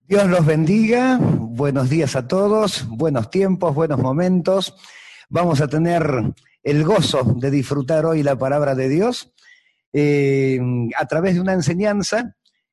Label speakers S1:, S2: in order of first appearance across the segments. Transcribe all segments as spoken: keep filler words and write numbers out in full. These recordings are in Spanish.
S1: Dios los bendiga, buenos días a todos, buenos tiempos, buenos momentos. Vamos a tener el gozo de disfrutar hoy la palabra de Dios eh, a través de una enseñanza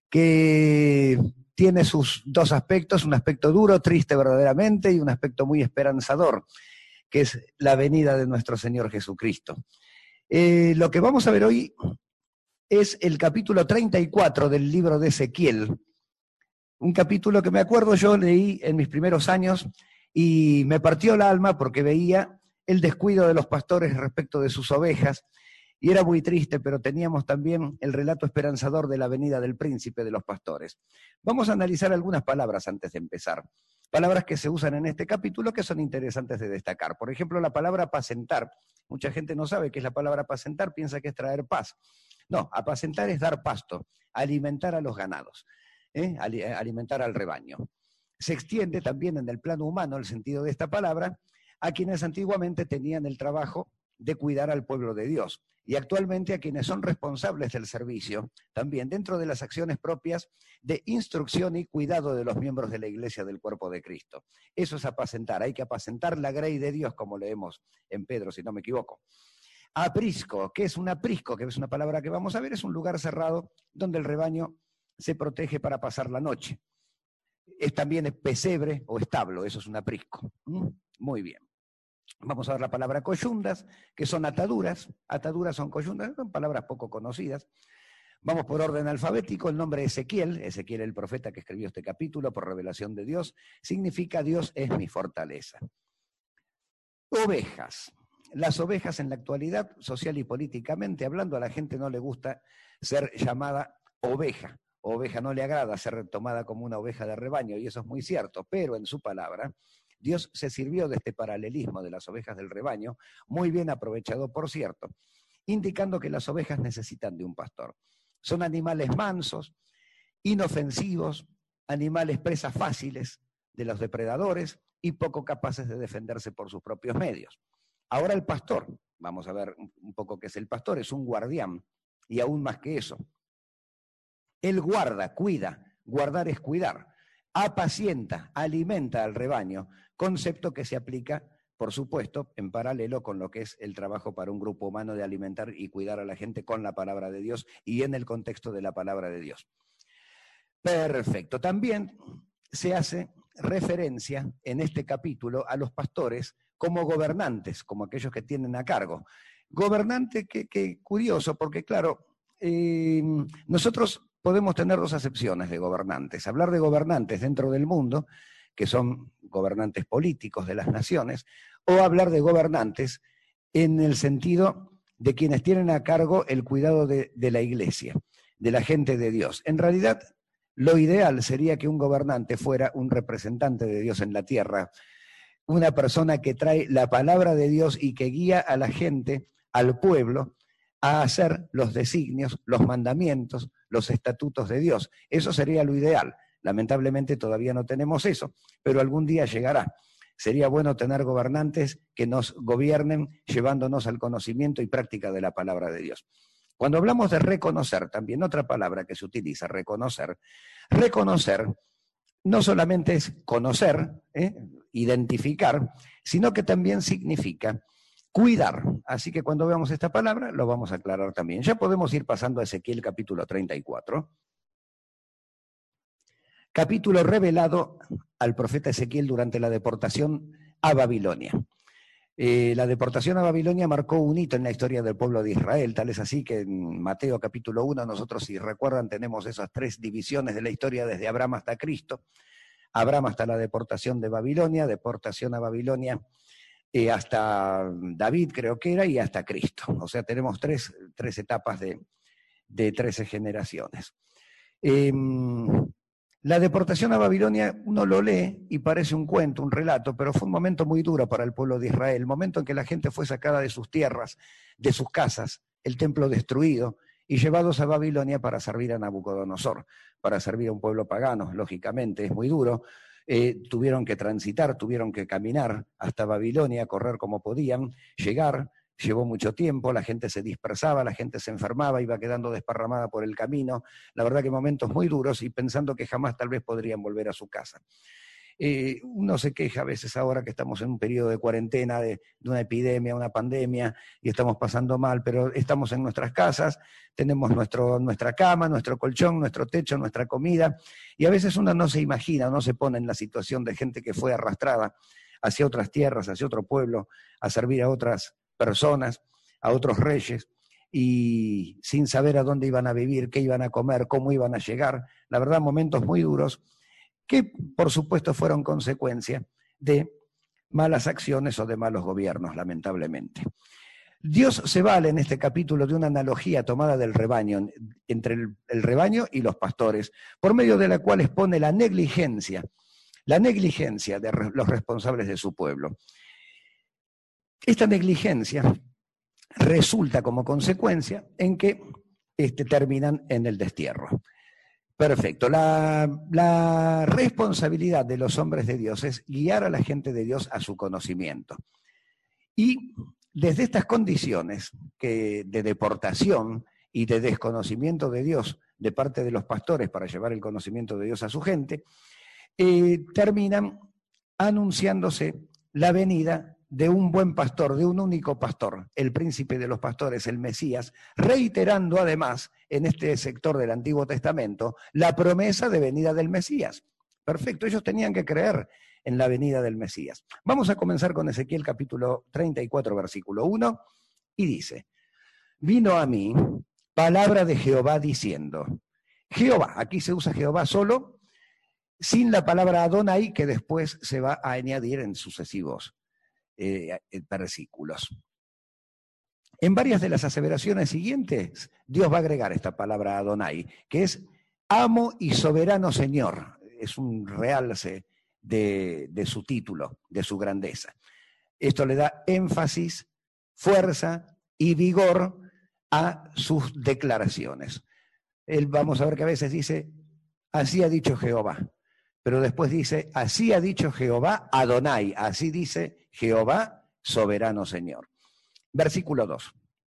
S1: que tiene sus dos aspectos, un aspecto duro, triste verdaderamente, y un aspecto muy esperanzador, que es la venida de nuestro Señor Jesucristo. Eh, lo que vamos a ver hoy es el capítulo treinta y cuatro del libro de Ezequiel. Un capítulo que me acuerdo yo leí en mis primeros años y me partió el alma porque veía el descuido de los pastores respecto de sus ovejas y era muy triste, pero teníamos también el relato esperanzador de la venida del príncipe de los pastores. Vamos a analizar algunas palabras antes de empezar. Palabras que se usan en este capítulo que son interesantes de destacar. Por ejemplo, la palabra apacentar. Mucha gente no sabe qué es la palabra apacentar, piensa que es traer paz. No, apacentar es dar pasto, alimentar a los ganados. ¿Eh? alimentar al rebaño. Se extiende también en el plano humano el sentido de esta palabra a quienes antiguamente tenían el trabajo de cuidar al pueblo de Dios y actualmente a quienes son responsables del servicio, también dentro de las acciones propias de instrucción y cuidado de los miembros de la iglesia del cuerpo de Cristo. Eso es apacentar, hay que apacentar la grey de Dios, como leemos en Pedro, si no me equivoco. Aprisco, ¿qué es un aprisco? Que es una palabra que vamos a ver, es un lugar cerrado donde el rebaño se protege para pasar la noche. Es también pesebre o establo, eso es un aprisco. ¿Mm? Muy bien. Vamos a ver la palabra coyundas, que son ataduras. Ataduras son coyundas, son palabras poco conocidas. Vamos por orden alfabético. El nombre de Ezequiel, Ezequiel el profeta que escribió este capítulo por revelación de Dios, significa Dios es mi fortaleza. Ovejas. Las ovejas en la actualidad, social y políticamente hablando, a la gente no le gusta ser llamada oveja. Oveja no le agrada ser tomada como una oveja de rebaño, y eso es muy cierto, pero en su palabra, Dios se sirvió de este paralelismo de las ovejas del rebaño, muy bien aprovechado, por cierto, indicando que las ovejas necesitan de un pastor. Son animales mansos, inofensivos, animales presas fáciles de los depredadores y poco capaces de defenderse por sus propios medios. Ahora el pastor, vamos a ver un poco qué es el pastor, es un guardián, y aún más que eso. Él guarda, cuida, guardar es cuidar, apacienta, alimenta al rebaño, concepto que se aplica, por supuesto, en paralelo con lo que es el trabajo para un grupo humano de alimentar y cuidar a la gente con la palabra de Dios y en el contexto de la palabra de Dios. Perfecto. También se hace referencia en este capítulo a los pastores como gobernantes, como aquellos que tienen a cargo. Gobernante, que, que curioso, porque claro, eh, nosotros podemos tener dos acepciones de gobernantes. Hablar de gobernantes dentro del mundo, que son gobernantes políticos de las naciones, o hablar de gobernantes en el sentido de quienes tienen a cargo el cuidado de, de la iglesia, de la gente de Dios. En realidad, lo ideal sería que un gobernante fuera un representante de Dios en la tierra, una persona que trae la palabra de Dios y que guía a la gente, al pueblo, a hacer los designios, los mandamientos, los estatutos de Dios. Eso sería lo ideal. Lamentablemente todavía no tenemos eso, pero algún día llegará. Sería bueno tener gobernantes que nos gobiernen llevándonos al conocimiento y práctica de la palabra de Dios. Cuando hablamos de reconocer, también otra palabra que se utiliza, reconocer, reconocer no solamente es conocer, ¿eh? identificar, sino que también significa cuidar. Así que cuando veamos esta palabra, lo vamos a aclarar también. Ya podemos ir pasando a Ezequiel capítulo treinta y cuatro. Capítulo revelado al profeta Ezequiel durante la deportación a Babilonia. Eh, la deportación a Babilonia marcó un hito en la historia del pueblo de Israel, tal es así que en Mateo capítulo uno, nosotros, si recuerdan, tenemos esas tres divisiones de la historia desde Abraham hasta Cristo. Abraham hasta la deportación de Babilonia, deportación a Babilonia eh, hasta David, creo que era, y hasta Cristo. O sea, tenemos tres, tres etapas de, de trece generaciones. Eh, La deportación a Babilonia, uno lo lee y parece un cuento, un relato, pero fue un momento muy duro para el pueblo de Israel, el momento en que la gente fue sacada de sus tierras, de sus casas, el templo destruido, y llevados a Babilonia para servir a Nabucodonosor, para servir a un pueblo pagano, lógicamente, es muy duro. Eh, tuvieron que transitar, tuvieron que caminar hasta Babilonia, correr como podían, llegar, llevó mucho tiempo, la gente se dispersaba, la gente se enfermaba, iba quedando desparramada por el camino. La verdad que momentos muy duros y pensando que jamás tal vez podrían volver a su casa. Eh, uno se queja a veces ahora que estamos en un periodo de cuarentena, de, de una epidemia, una pandemia, y estamos pasando mal, pero estamos en nuestras casas, tenemos nuestro, nuestra cama, nuestro colchón, nuestro techo, nuestra comida, y a veces uno no se imagina, no se pone en la situación de gente que fue arrastrada hacia otras tierras, hacia otro pueblo, a servir a otras personas, a otros reyes, y sin saber a dónde iban a vivir, qué iban a comer, cómo iban a llegar. La verdad, momentos muy duros, que por supuesto fueron consecuencia de malas acciones o de malos gobiernos, lamentablemente. Dios se vale en este capítulo de una analogía tomada del rebaño, entre el, el rebaño y los pastores, por medio de la cual expone la negligencia, la negligencia de los responsables de su pueblo. Esta negligencia resulta como consecuencia en que este, terminan en el destierro. Perfecto. La, la responsabilidad de los hombres de Dios es guiar a la gente de Dios a su conocimiento. Y desde estas condiciones que, de deportación y de desconocimiento de Dios de parte de los pastores para llevar el conocimiento de Dios a su gente, eh, terminan anunciándose la venida de un buen pastor, de un único pastor, el príncipe de los pastores, el Mesías, reiterando además en este sector del Antiguo Testamento la promesa de venida del Mesías. Perfecto, ellos tenían que creer en la venida del Mesías. Vamos a comenzar con Ezequiel capítulo treinta y cuatro, versículo uno, y dice: vino a mí palabra de Jehová diciendo, Jehová, aquí se usa Jehová solo, sin la palabra Adonai, que después se va a añadir en sucesivos Eh, versículos. En varias de las aseveraciones siguientes, Dios va a agregar esta palabra Adonai, que es amo y soberano Señor. Es un realce de, de su título, de su grandeza. Esto le da énfasis, fuerza y vigor a sus declaraciones. Él, vamos a ver que a veces dice, así ha dicho Jehová. Pero después dice, así ha dicho Jehová Adonai, así dice Jehová soberano Señor. Versículo dos.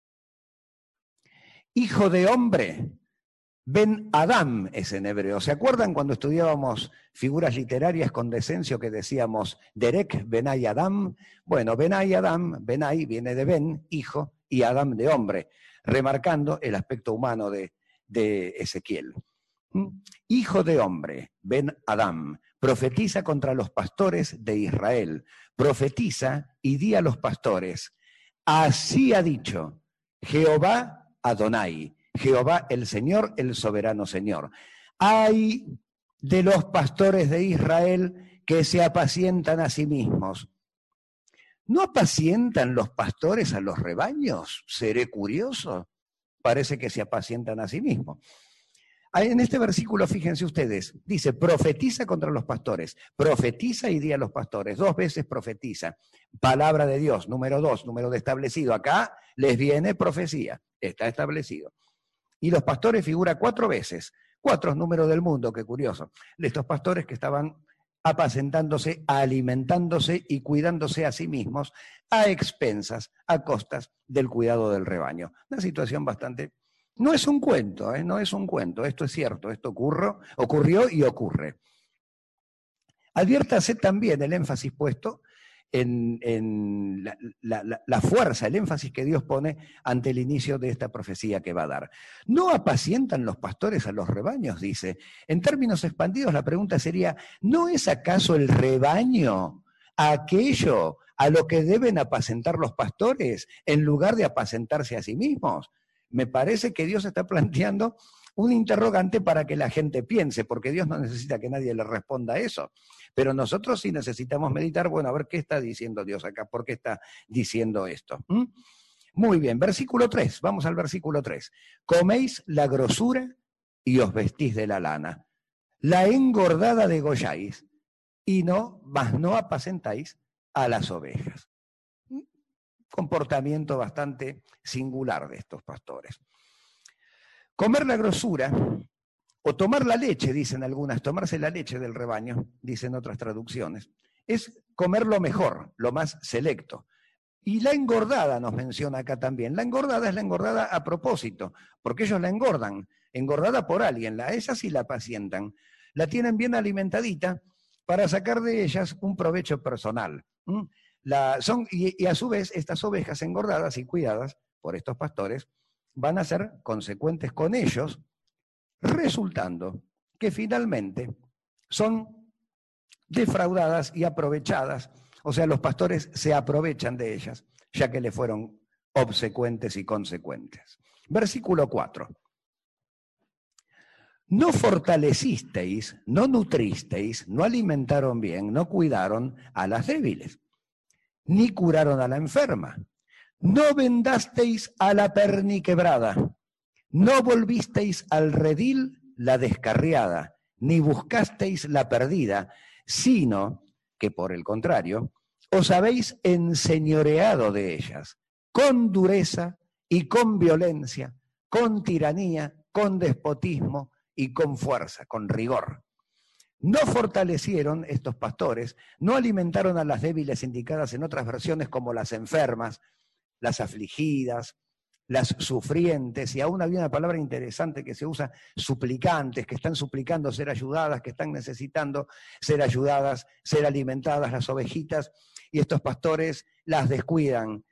S1: Hijo de hombre, Ben Adam es en hebreo. ¿Se acuerdan cuando estudiábamos figuras literarias con Decencio que decíamos Derek, Benai Adam? Bueno, Benai Adam, Benai viene de Ben, hijo, y Adam de hombre, remarcando el aspecto humano de, de Ezequiel. Hijo de hombre, Ben Adam, profetiza contra los pastores de Israel, profetiza y di a los pastores, así ha dicho Jehová Adonai, Jehová el Señor, el soberano Señor. Ay de los pastores de Israel que se apacientan a sí mismos. ¿No apacientan los pastores a los rebaños? Seré curioso. Parece que se apacientan a sí mismos. En este versículo, fíjense ustedes, dice, profetiza contra los pastores, profetiza y di a los pastores, dos veces profetiza, palabra de Dios, número dos, número de establecido, acá les viene profecía, está establecido. Y los pastores figura cuatro veces, cuatro es número del mundo, qué curioso, de estos pastores que estaban apacentándose, alimentándose y cuidándose a sí mismos a expensas, a costas del cuidado del rebaño. Una situación bastante... No es un cuento, ¿eh? No es un cuento, esto es cierto, esto ocurrió, ocurrió y ocurre. Adviértase también el énfasis puesto en, en la, la, la fuerza, el énfasis que Dios pone ante el inicio de esta profecía que va a dar. ¿No apacientan los pastores a los rebaños? Dice. En términos expandidos la pregunta sería, ¿no es acaso el rebaño aquello a lo que deben apacentar los pastores en lugar de apacentarse a sí mismos? Me parece que Dios está planteando un interrogante para que la gente piense, porque Dios no necesita que nadie le responda a eso. Pero nosotros sí necesitamos meditar, bueno, a ver qué está diciendo Dios acá, por qué está diciendo esto. ¿Mm? Muy bien, versículo tres, vamos al versículo tres. Coméis la grosura y os vestís de la lana, la engordada degolláis, y no, mas no apacentáis a las ovejas. Comportamiento bastante singular de estos pastores. Comer la grosura o tomar la leche, dicen algunas, tomarse la leche del rebaño, dicen otras traducciones, es comer lo mejor, lo más selecto. Y la engordada nos menciona acá también. La engordada es la engordada a propósito, porque ellos la engordan, engordada por alguien, la esa sí la apacientan. La tienen bien alimentadita para sacar de ellas un provecho personal. ¿Mm? La, son, y, y a su vez, estas ovejas engordadas y cuidadas por estos pastores van a ser consecuentes con ellos, resultando que finalmente son defraudadas y aprovechadas. O sea, los pastores se aprovechan de ellas, ya que le fueron obsecuentes y consecuentes. Versículo cuatro. No fortalecisteis, no nutristeis, no alimentaron bien, no cuidaron a las débiles, ni curaron a la enferma. No vendasteis a la perniquebrada, no volvisteis al redil la descarriada, ni buscasteis la perdida, sino que por el contrario, os habéis enseñoreado de ellas, con dureza y con violencia, con tiranía, con despotismo y con fuerza, con rigor. No fortalecieron estos pastores, no alimentaron a las débiles indicadas en otras versiones como las enfermas, las afligidas, las sufrientes, y aún había una palabra interesante que se usa, suplicantes, que están suplicando ser ayudadas, que están necesitando ser ayudadas, ser alimentadas, las ovejitas, y estos pastores las descuidan.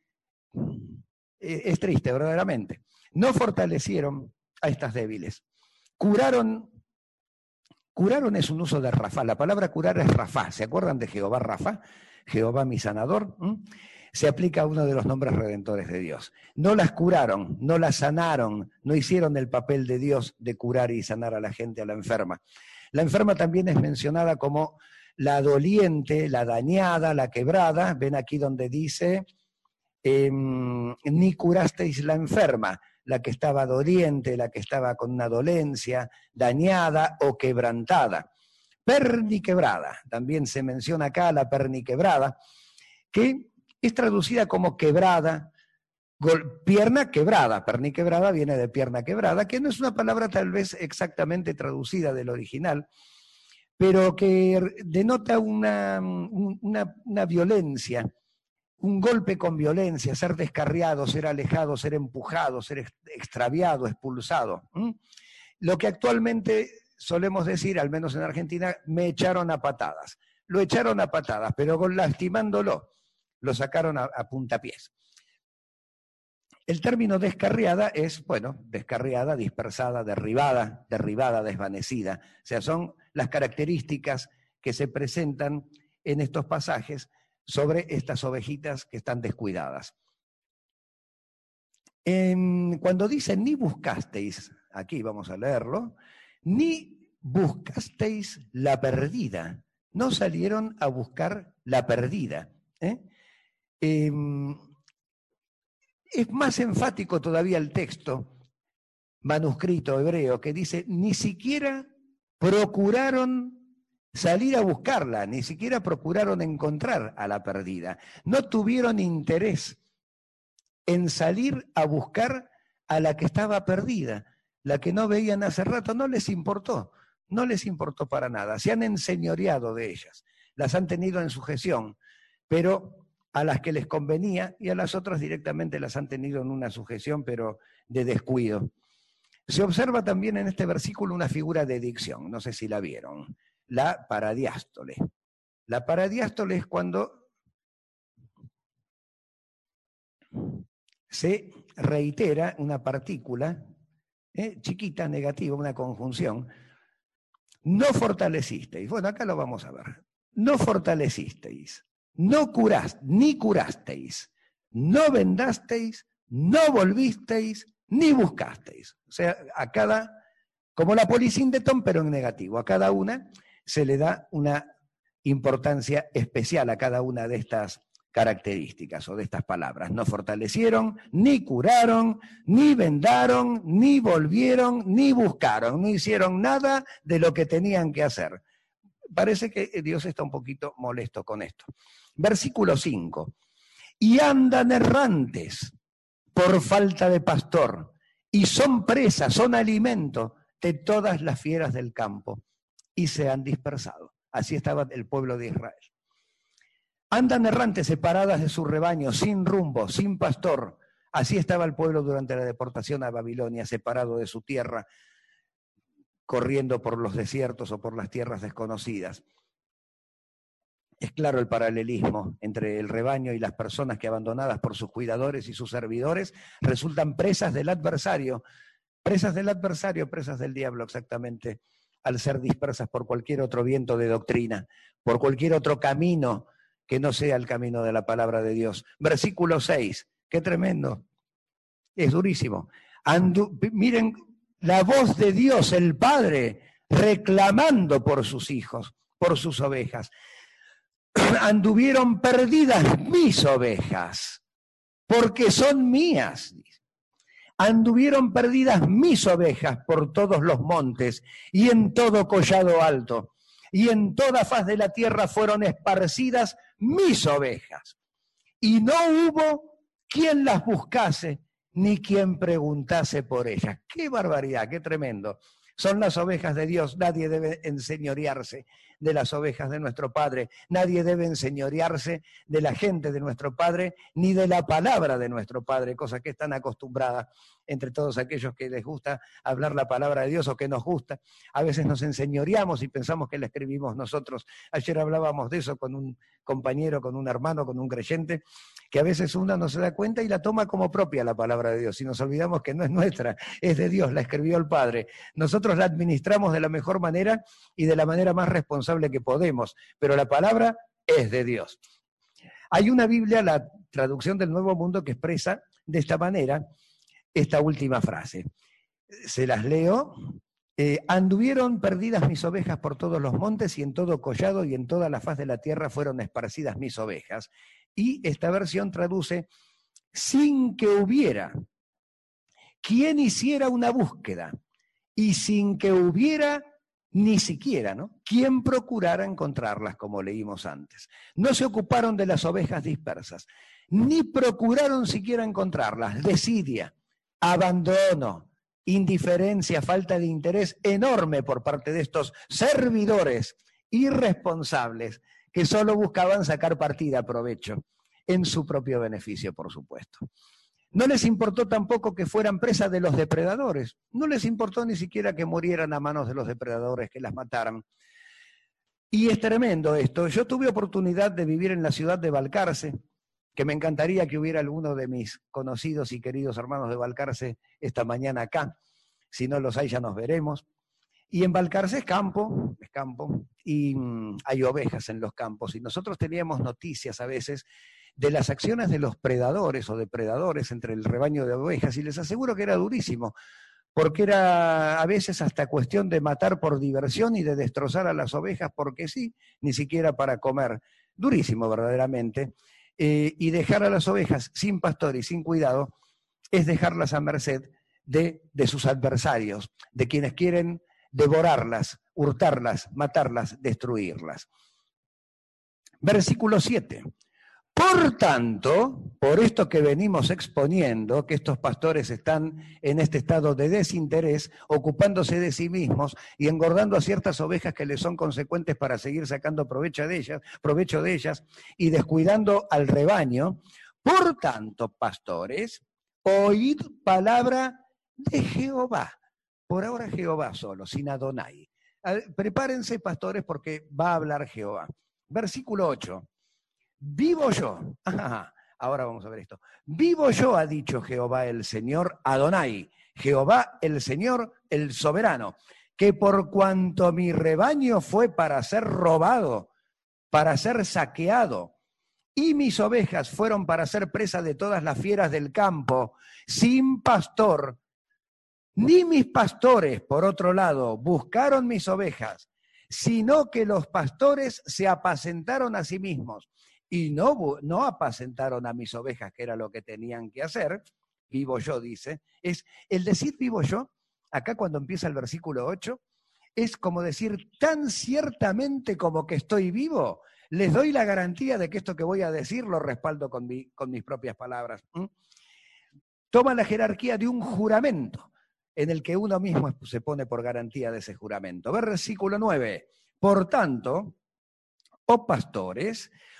S1: Es triste, verdaderamente. No fortalecieron a estas débiles. Curaron, curaron es un uso de Rafá, la palabra curar es Rafá, ¿se acuerdan de Jehová Rafá? Jehová mi sanador. ¿Mm? Se aplica a uno de los nombres redentores de Dios. No las curaron, no las sanaron, no hicieron el papel de Dios de curar y sanar a la gente, a la enferma. La enferma también es mencionada como la doliente, la dañada, la quebrada. Ven aquí donde dice, eh, ni curasteis la enferma, la que estaba doliente, la que estaba con una dolencia, dañada o quebrantada. Perniquebrada, también se menciona acá la perniquebrada, que es traducida como quebrada, gol, pierna quebrada. Perniquebrada viene de pierna quebrada, que no es una palabra tal vez exactamente traducida del original, pero que denota una, una, una violencia, un golpe con violencia, ser descarriado, ser alejado, ser empujado, ser extraviado, expulsado. ¿Mm? Lo que actualmente solemos decir, al menos en Argentina, me echaron a patadas. Lo echaron a patadas, pero lastimándolo. Lo sacaron a, a puntapiés. El término descarriada es, bueno, descarriada, dispersada, derribada, derribada, desvanecida. O sea, son las características que se presentan en estos pasajes sobre estas ovejitas que están descuidadas. En, cuando dice ni buscasteis, aquí vamos a leerlo, ni buscasteis la perdida, no salieron a buscar la perdida, ¿eh? Eh, es más enfático todavía el texto manuscrito hebreo que dice, ni siquiera procuraron salir a buscarla, ni siquiera procuraron encontrar a la perdida. No tuvieron interés en salir a buscar a la que estaba perdida, la que no veían hace rato, no les importó, no les importó para nada. Se han enseñoreado de ellas, las han tenido en sujeción, pero a las que les convenía y a las otras directamente las han tenido en una sujeción, pero de descuido. Se observa también en este versículo una figura de dicción, no sé si la vieron, la paradiástole. La paradiástole es cuando se reitera una partícula eh, chiquita, negativa, una conjunción. No fortalecisteis, bueno, acá lo vamos a ver, no fortalecisteis, no curasteis, ni curasteis, no vendasteis, no volvisteis, ni buscasteis. O sea, a cada, como la polisíndeton, pero en negativo, a cada una se le da una importancia especial a cada una de estas características o de estas palabras. No fortalecieron, ni curaron, ni vendaron, ni volvieron, ni buscaron, no hicieron nada de lo que tenían que hacer. Parece que Dios está un poquito molesto con esto. Versículo cinco. Y andan errantes por falta de pastor, y son presas, son alimento de todas las fieras del campo, y se han dispersado. Así estaba el pueblo de Israel. Andan errantes, separadas de su rebaño, sin rumbo, sin pastor. Así estaba el pueblo durante la deportación a Babilonia, separado de su tierra, corriendo por los desiertos o por las tierras desconocidas. Es claro el paralelismo entre el rebaño y las personas que, abandonadas por sus cuidadores y sus servidores, resultan presas del adversario, presas del adversario, presas del diablo exactamente, al ser dispersas por cualquier otro viento de doctrina, por cualquier otro camino que no sea el camino de la palabra de Dios. Versículo seis, qué tremendo, es durísimo. Andu, miren la voz de Dios, el Padre, reclamando por sus hijos, por sus ovejas. Anduvieron perdidas mis ovejas, porque son mías. Anduvieron perdidas mis ovejas por todos los montes y en todo collado alto, y en toda faz de la tierra fueron esparcidas mis ovejas. Y no hubo quien las buscase, ni quien preguntase por ellas. ¡Qué barbaridad, qué tremendo! Son las ovejas de Dios, nadie debe enseñorearse de las ovejas de nuestro Padre, nadie debe enseñorearse de la gente de nuestro Padre, ni de la palabra de nuestro Padre, cosa que es tan acostumbrada entre todos aquellos que les gusta hablar la palabra de Dios o que nos gusta. A veces nos enseñoreamos y pensamos que la escribimos nosotros. Ayer hablábamos de eso con un compañero, con un hermano, con un creyente, que a veces uno no se da cuenta y la toma como propia la palabra de Dios, y nos olvidamos que no es nuestra, es de Dios, la escribió el Padre. Nosotros la administramos de la mejor manera y de la manera más responsable que podemos, pero la palabra es de Dios. Hay una Biblia, la traducción del Nuevo Mundo, que expresa de esta manera esta última frase. Se las leo. Eh, anduvieron perdidas mis ovejas por todos los montes y en todo collado y en toda la faz de la tierra fueron esparcidas mis ovejas. Y esta versión traduce, sin que hubiera quien hiciera una búsqueda y sin que hubiera ni siquiera, ¿no?, quien procurara encontrarlas, como leímos antes. No se ocuparon de las ovejas dispersas, ni procuraron siquiera encontrarlas. Desidia, abandono, indiferencia, falta de interés enorme por parte de estos servidores irresponsables que solo buscaban sacar partida, provecho, en su propio beneficio, por supuesto. No les importó tampoco que fueran presas de los depredadores, no les importó ni siquiera que murieran a manos de los depredadores, que las mataran. Y es tremendo esto. Yo tuve oportunidad de vivir en la ciudad de Balcarce, que me encantaría que hubiera alguno de mis conocidos y queridos hermanos de Balcarce esta mañana acá. Si no los hay, ya nos veremos. Y en Balcarce es campo, es campo, y mmm, hay ovejas en los campos. Y nosotros teníamos noticias a veces de las acciones de los predadores o depredadores entre el rebaño de ovejas, y les aseguro que era durísimo, porque era a veces hasta cuestión de matar por diversión y de destrozar a las ovejas porque sí, ni siquiera para comer. Durísimo verdaderamente. Eh, y dejar a las ovejas sin pastor y sin cuidado es dejarlas a merced de, de sus adversarios, de quienes quieren devorarlas, hurtarlas, matarlas, destruirlas. Versículo siete. Por tanto, por esto que venimos exponiendo, que estos pastores están en este estado de desinterés, ocupándose de sí mismos y engordando a ciertas ovejas que les son consecuentes para seguir sacando provecho de ellas, provecho de ellas y descuidando al rebaño, por tanto, pastores, oíd palabra de Jehová. Por ahora Jehová solo, sin Adonai. Prepárense, pastores, porque va a hablar Jehová. Versículo ocho. Vivo yo, ah, ahora vamos a ver esto, vivo yo, ha dicho Jehová el Señor Adonai, Jehová el Señor el soberano, que por cuanto mi rebaño fue para ser robado, para ser saqueado, y mis ovejas fueron para ser presa de todas las fieras del campo, sin pastor, ni mis pastores, por otro lado, buscaron mis ovejas, sino que los pastores se apacentaron a sí mismos, y no, no apacentaron a mis ovejas, que era lo que tenían que hacer. Vivo yo, dice. Es el decir vivo yo, acá cuando empieza el versículo ocho, es como decir tan ciertamente como que estoy vivo, les doy la garantía de que esto que voy a decir lo respaldo con, mi, con mis propias palabras. ¿Mm? Toma la jerarquía de un juramento, en el que uno mismo se pone por garantía de ese juramento. Versículo nueve. Por tanto, oh pastores,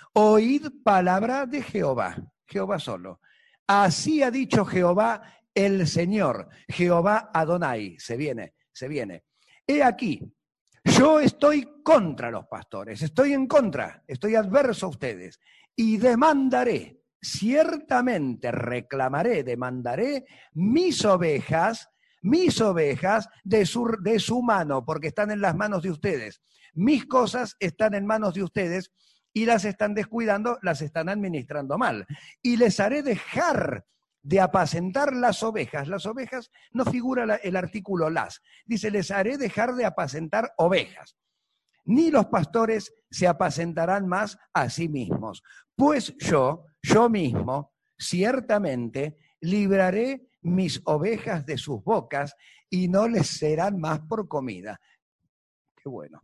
S1: Oíd palabra de Jehová, Jehová solo. Así ha dicho Jehová el Señor, Jehová Adonai. Se viene, se viene. He aquí, yo estoy contra los pastores, estoy en contra, estoy adverso a ustedes y demandaré, ciertamente reclamaré, demandaré mis ovejas, mis ovejas de su, de su mano, porque están en las manos de ustedes. Mis cosas están en manos de ustedes y las están descuidando, las están administrando mal. Y les haré dejar de apacentar las ovejas. Las ovejas no figura la, el artículo las. Dice, les haré dejar de apacentar ovejas. Ni los pastores se apacentarán más a sí mismos. Pues yo, yo mismo, ciertamente libraré mis ovejas de sus bocas y no les serán más por comida. Qué bueno.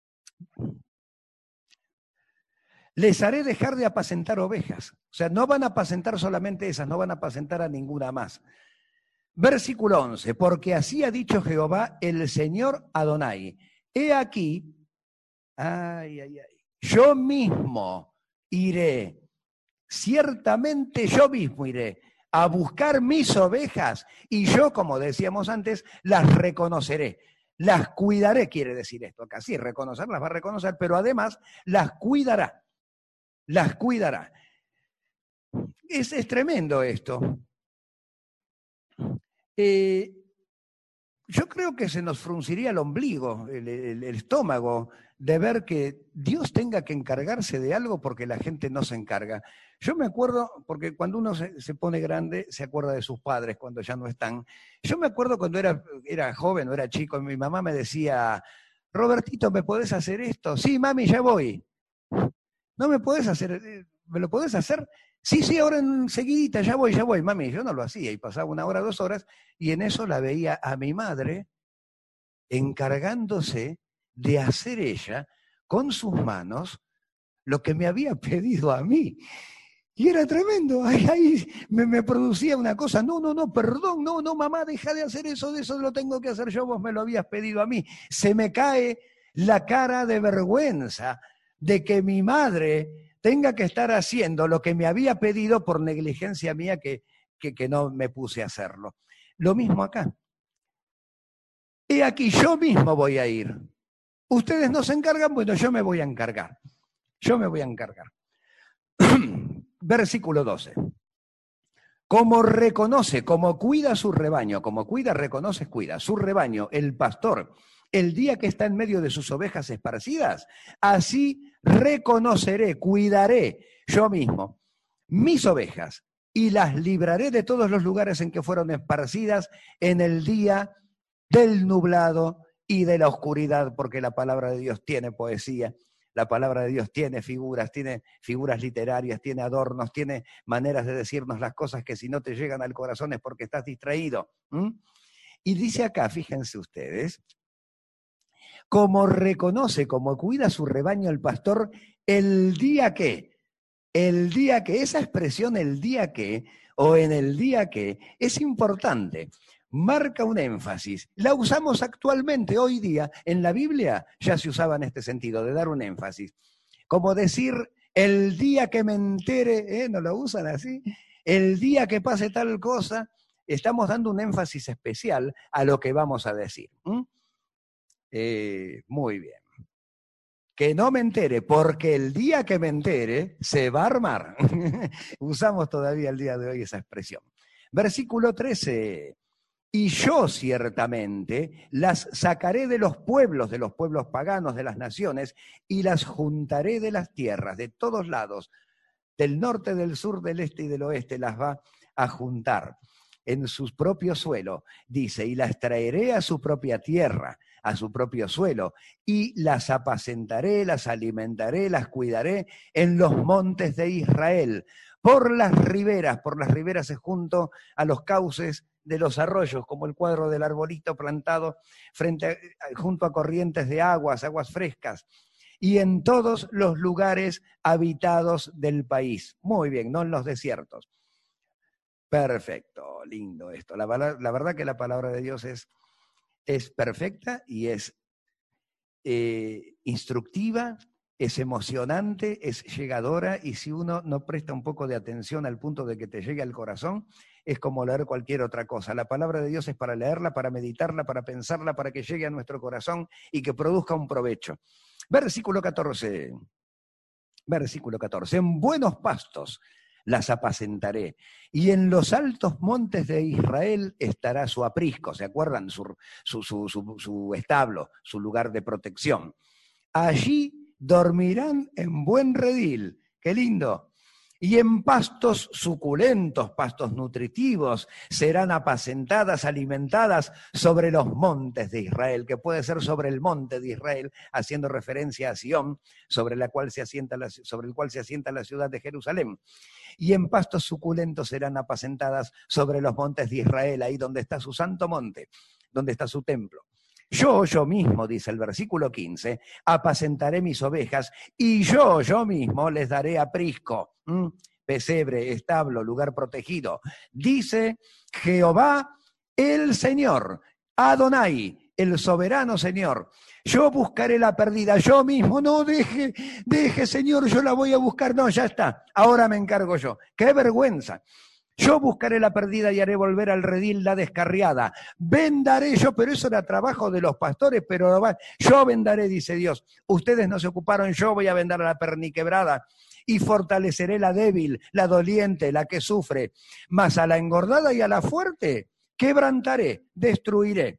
S1: Les haré dejar de apacentar ovejas. O sea, no van a apacentar solamente esas, no van a apacentar a ninguna más. Versículo once, porque así ha dicho Jehová el Señor Adonai. He aquí, ay, ay, ay, yo mismo iré, ciertamente yo mismo iré a buscar mis ovejas y yo, como decíamos antes, las reconoceré. Las cuidaré, quiere decir esto acá. Sí, reconocerlas va a reconocer, pero además las cuidará. Las cuidará. Es, es tremendo esto. Eh, yo creo que se nos frunciría el ombligo, el, el, el estómago, de ver que Dios tenga que encargarse de algo porque la gente no se encarga. Yo me acuerdo, porque cuando uno se, se pone grande, se acuerda de sus padres cuando ya no están. Yo me acuerdo cuando era, era joven o era chico, mi mamá me decía, Robertito, ¿me podés hacer esto? Sí, mami, ya voy. ¿No me podés hacer? ¿Me lo podés hacer? Sí, sí, ahora enseguidita, ya voy, ya voy, mami. Yo no lo hacía y pasaba una hora, dos horas, y en eso la veía a mi madre encargándose de hacer ella con sus manos lo que me había pedido a mí. Y era tremendo, ahí, ahí me, me producía una cosa, no, no, no, perdón, no, no, mamá, deja de hacer eso, de eso lo tengo que hacer yo, vos me lo habías pedido a mí. Se me cae la cara de vergüenza de que mi madre tenga que estar haciendo lo que me había pedido por negligencia mía que, que, que no me puse a hacerlo. Lo mismo acá. He aquí, yo mismo voy a ir. Ustedes no se encargan, bueno, yo me voy a encargar. Yo me voy a encargar. Versículo doce. Como reconoce, como cuida su rebaño, como cuida, reconoce, cuida su rebaño, el pastor, el día que está en medio de sus ovejas esparcidas, así reconoceré, cuidaré yo mismo mis ovejas y las libraré de todos los lugares en que fueron esparcidas en el día del nublado y de la oscuridad, porque la palabra de Dios tiene poesía. La palabra de Dios tiene figuras, tiene figuras literarias, tiene adornos, tiene maneras de decirnos las cosas que si no te llegan al corazón es porque estás distraído. ¿Mm? Y dice acá, fíjense ustedes, como reconoce, como cuida su rebaño el pastor, el día que, el día que, esa expresión el día que, o en el día que, es importante. Marca un énfasis. La usamos actualmente, hoy día, en la Biblia ya se usaba en este sentido, de dar un énfasis. Como decir, el día que me entere, ¿eh? ¿No lo usan así? El día que pase tal cosa, estamos dando un énfasis especial a lo que vamos a decir. ¿Mm? Eh, muy bien. Que no me entere, porque el día que me entere se va a armar. Usamos todavía el día de hoy esa expresión. Versículo trece. Y yo ciertamente las sacaré de los pueblos, de los pueblos paganos, de las naciones, y las juntaré de las tierras, de todos lados, del norte, del sur, del este y del oeste, las va a juntar en su propio suelo, dice, y las traeré a su propia tierra, a su propio suelo, y las apacentaré, las alimentaré, las cuidaré en los montes de Israel, por las riberas, por las riberas es junto a los cauces de los arroyos, como el cuadro del arbolito plantado frente a, junto a corrientes de aguas, aguas frescas, y en todos los lugares habitados del país. Muy bien, no en los desiertos. Perfecto, lindo esto. La, la verdad que la palabra de Dios es, es perfecta y es eh, instructiva es emocionante, es llegadora, y si uno no presta un poco de atención al punto de que te llegue al corazón, es como leer cualquier otra cosa. La palabra de Dios es para leerla, para meditarla, para pensarla, para que llegue a nuestro corazón y que produzca un provecho. Versículo catorce. Versículo catorce. En buenos pastos las apacentaré, y en los altos montes de Israel estará su aprisco. ¿Se acuerdan? Su, su, su, su, su establo, su lugar de protección. Allí dormirán en buen redil. ¡Qué lindo! Y en pastos suculentos, pastos nutritivos, serán apacentadas, alimentadas sobre los montes de Israel, que puede ser sobre el monte de Israel, haciendo referencia a Sión, sobre, la cual se asienta la, sobre el cual se asienta la ciudad de Jerusalén. Y en pastos suculentos serán apacentadas sobre los montes de Israel, ahí donde está su santo monte, donde está su templo. Yo, yo mismo, dice el versículo quince, apacentaré mis ovejas y yo, yo mismo les daré aprisco, ¿Mm? pesebre, establo, lugar protegido. Dice Jehová el Señor, Adonai, el soberano Señor. Yo buscaré la perdida, yo mismo, no deje, deje Señor, yo la voy a buscar, no, ya está, ahora me encargo yo. ¡Qué vergüenza! Yo buscaré la perdida y haré volver al redil la descarriada. Vendaré yo, pero eso era trabajo de los pastores, pero yo vendaré, dice Dios. Ustedes no se ocuparon, yo voy a vendar a la perniquebrada y fortaleceré la débil, la doliente, la que sufre. Mas a la engordada y a la fuerte quebrantaré, destruiré.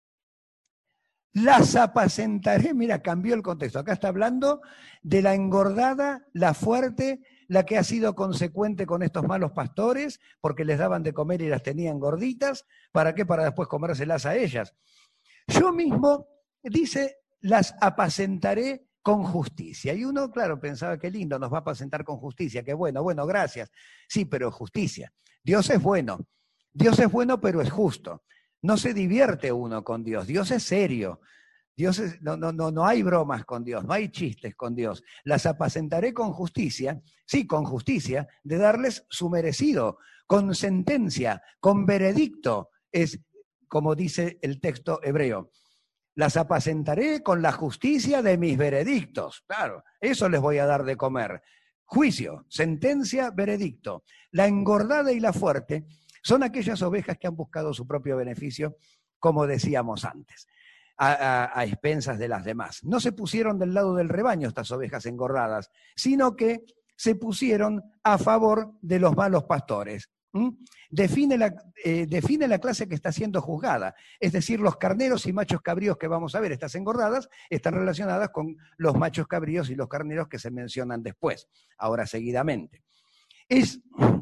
S1: Las apacentaré, mira, cambió el contexto. Acá está hablando de la engordada, la fuerte, la que ha sido consecuente con estos malos pastores, porque les daban de comer y las tenían gorditas. ¿Para qué? Para después comérselas a ellas. Yo mismo, dice, las apacentaré con justicia. Y uno, claro, pensaba, qué lindo, nos va a apacentar con justicia, qué bueno, bueno, gracias. Sí, pero justicia. Dios es bueno. Dios es bueno, pero es justo. No se divierte uno con Dios. Dios es serio. Dios es, no, no, no, no hay bromas con Dios, no hay chistes con Dios. Las apacentaré con justicia, sí, con justicia, de darles su merecido, con sentencia, con veredicto, es como dice el texto hebreo. Las apacentaré con la justicia de mis veredictos. Claro, eso les voy a dar de comer. Juicio, sentencia, veredicto. La engordada y la fuerte son aquellas ovejas que han buscado su propio beneficio, como decíamos antes. A, a, a expensas de las demás. No se pusieron del lado del rebaño estas ovejas engordadas, sino que se pusieron a favor de los malos pastores. ¿Mm? Define la, eh, define la clase que está siendo juzgada, es decir, los carneros y machos cabríos que vamos a ver, estas engordadas, están relacionadas con los machos cabríos y los carneros que se mencionan después, ahora seguidamente. Es,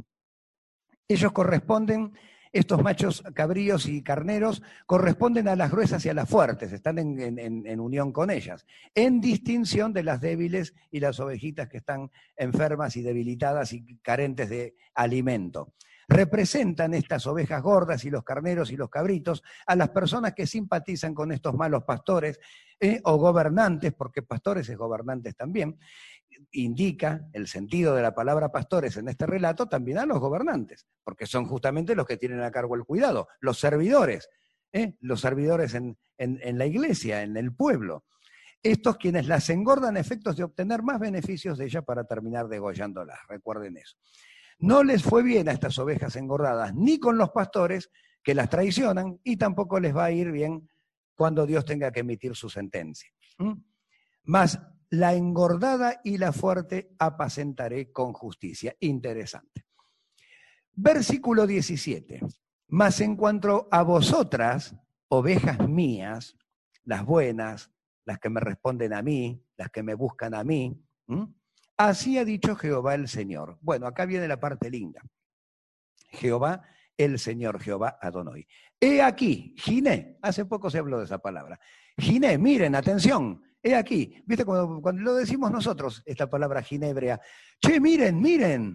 S1: ellos corresponden... Estos machos cabríos y carneros corresponden a las gruesas y a las fuertes, están en, en, en unión con ellas, en distinción de las débiles y las ovejitas que están enfermas y debilitadas y carentes de alimento. Representan estas ovejas gordas y los carneros y los cabritos a las personas que simpatizan con estos malos pastores eh, o gobernantes, porque pastores es gobernantes también, indica el sentido de la palabra pastores en este relato también a los gobernantes, porque son justamente los que tienen a cargo el cuidado, los servidores, ¿eh? los servidores en, en, en la iglesia, en el pueblo. Estos quienes las engordan a efectos de obtener más beneficios de ella para terminar degollándolas, recuerden eso. No les fue bien a estas ovejas engordadas, ni con los pastores que las traicionan, y tampoco les va a ir bien cuando Dios tenga que emitir su sentencia. ¿Mm? Mas la engordada y la fuerte apacentaré con justicia. Interesante. Versículo diecisiete. Mas en cuanto a vosotras, ovejas mías, las buenas, las que me responden a mí, las que me buscan a mí, ¿m? Así ha dicho Jehová el Señor. Bueno, acá viene la parte linda. Jehová el Señor, Jehová Adonai. He aquí, Giné, hace poco se habló de esa palabra. Giné, miren, atención. He aquí, viste, cuando, cuando lo decimos nosotros, esta palabra ginebrea, che, miren, miren,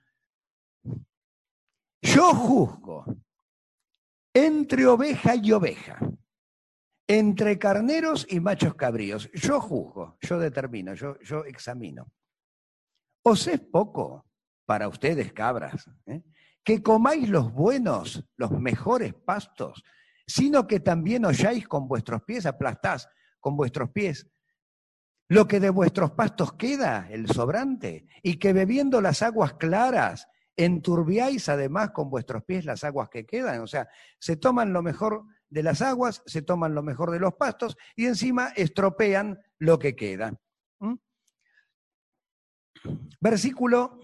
S1: yo juzgo entre oveja y oveja, entre carneros y machos cabríos, yo juzgo, yo determino, yo, yo examino. ¿Os es poco para ustedes, cabras, ¿eh? que comáis los buenos, los mejores pastos, sino que también holláis con vuestros pies, aplastás con vuestros pies lo que de vuestros pastos queda, el sobrante, y que bebiendo las aguas claras, enturbiáis además con vuestros pies las aguas que quedan. O sea, se toman lo mejor de las aguas, se toman lo mejor de los pastos y encima estropean lo que queda. ¿Mm? Versículo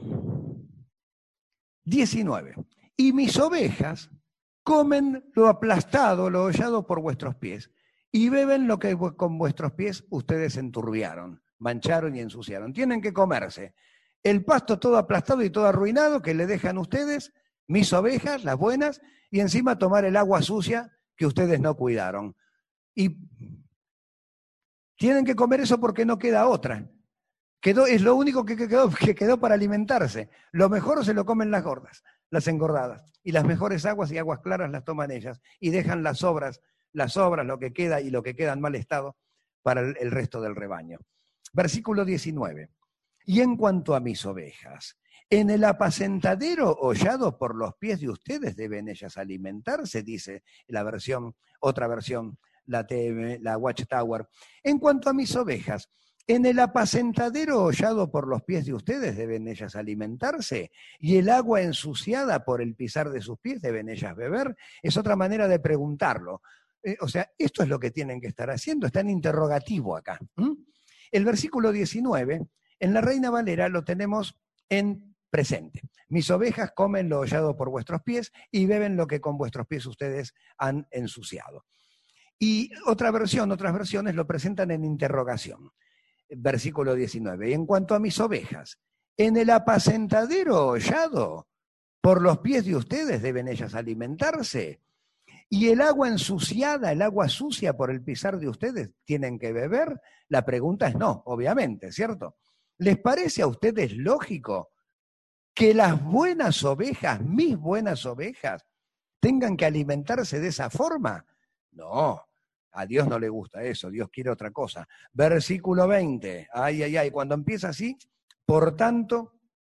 S1: diecinueve. Y mis ovejas comen lo aplastado, lo hollado por vuestros pies, y beben lo que con vuestros pies ustedes enturbiaron, mancharon y ensuciaron. Tienen que comerse el pasto todo aplastado y todo arruinado que le dejan ustedes, mis ovejas, las buenas, y encima tomar el agua sucia que ustedes no cuidaron. Y tienen que comer eso porque no queda otra. Quedó, es lo único que quedó, que quedó para alimentarse. Lo mejor se lo comen las gordas, las engordadas. Y las mejores aguas y aguas claras las toman ellas. Y dejan las sobras, las sobras, lo que queda y lo que queda en mal estado para el, el resto del rebaño. Versículo diecinueve. Y en cuanto a mis ovejas, en el apacentadero hollado por los pies de ustedes deben ellas alimentarse, dice la versión, otra versión, la T M, la Watchtower. En cuanto a mis ovejas, en el apacentadero hollado por los pies de ustedes deben ellas alimentarse, y el agua ensuciada por el pisar de sus pies deben ellas beber. Es otra manera de preguntarlo. Eh, o sea, esto es lo que tienen que estar haciendo, está en interrogativo acá. ¿Mm? El versículo diecinueve, en la Reina Valera lo tenemos en presente. Mis ovejas comen lo hollado por vuestros pies y beben lo que con vuestros pies ustedes han ensuciado. Y otra versión, otras versiones lo presentan en interrogación. Versículo diecinueve. Y en cuanto a mis ovejas, en el apacentadero hollado por los pies de ustedes deben ellas alimentarse. Y el agua ensuciada, el agua sucia por el pisar de ustedes, ¿tienen que beber? La pregunta es no, obviamente, ¿cierto? ¿Les parece a ustedes lógico que las buenas ovejas, mis buenas ovejas, tengan que alimentarse de esa forma? No, a Dios no le gusta eso, Dios quiere otra cosa. Versículo veinte, ay, ay, ay, cuando empieza así, por tanto,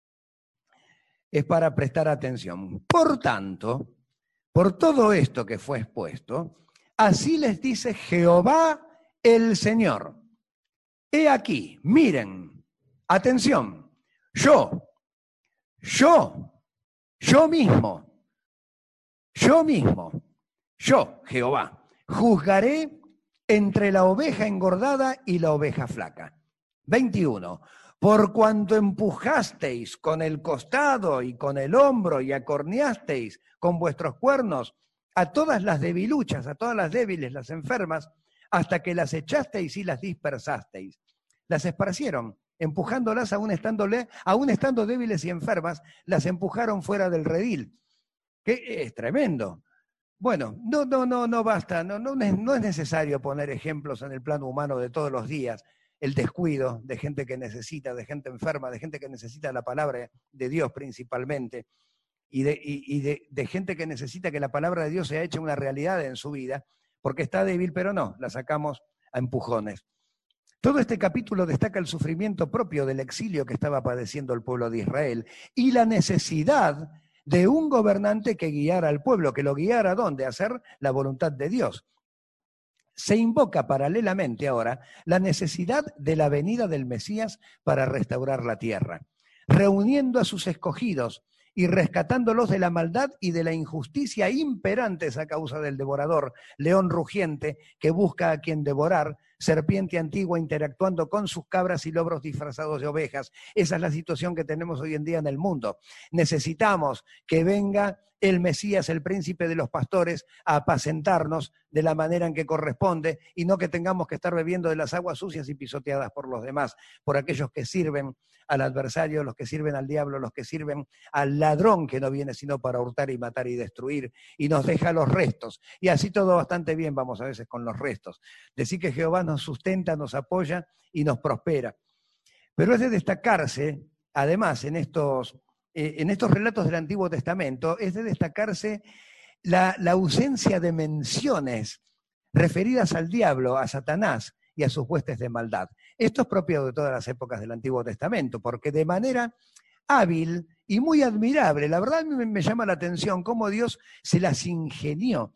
S1: es para prestar atención. Por tanto, por todo esto que fue expuesto, así les dice Jehová el Señor. He aquí, miren, atención, yo, yo, yo mismo, yo mismo, yo, Jehová, juzgaré entre la oveja engordada y la oveja flaca. veintiuno. Por cuanto empujasteis con el costado y con el hombro y acorneasteis con vuestros cuernos a todas las debiluchas, a todas las débiles, las enfermas, hasta que las echasteis y las dispersasteis. Las esparcieron, empujándolas aún, estándole, aún estando débiles y enfermas, las empujaron fuera del redil. Que es tremendo. Bueno, no, no, no, no basta, no, no, no es necesario poner ejemplos en el plano humano de todos los días. El descuido de gente que necesita, de gente enferma, de gente que necesita la palabra de Dios principalmente, y de, y, y de, de gente que necesita que la palabra de Dios sea hecha una realidad en su vida, porque está débil, pero no, la sacamos a empujones. Todo este capítulo destaca el sufrimiento propio del exilio que estaba padeciendo el pueblo de Israel y la necesidad de un gobernante que guiara al pueblo, que lo guiara ¿a dónde? A hacer la voluntad de Dios. Se invoca paralelamente ahora la necesidad de la venida del Mesías para restaurar la tierra, reuniendo a sus escogidos y rescatándolos de la maldad y de la injusticia imperantes a causa del devorador, león rugiente que busca a quien devorar, serpiente antigua interactuando con sus cabras y lobos disfrazados de ovejas. Esa es la situación que tenemos hoy en día en el mundo. Necesitamos que venga el Mesías, el príncipe de los pastores, a apacentarnos de la manera en que corresponde y no que tengamos que estar bebiendo de las aguas sucias y pisoteadas por los demás, por aquellos que sirven al adversario, los que sirven al diablo, los que sirven al ladrón que no viene sino para hurtar y matar y destruir y nos deja los restos. Y así todo bastante bien vamos a veces con los restos. Decir que Jehová nos sustenta, nos apoya y nos prospera. Pero es de destacarse, además, en estos... en estos relatos del Antiguo Testamento, es de destacarse la, la ausencia de menciones referidas al diablo, a Satanás y a sus huestes de maldad. Esto es propio de todas las épocas del Antiguo Testamento, porque de manera hábil y muy admirable, la verdad me, me llama la atención cómo Dios se las ingenió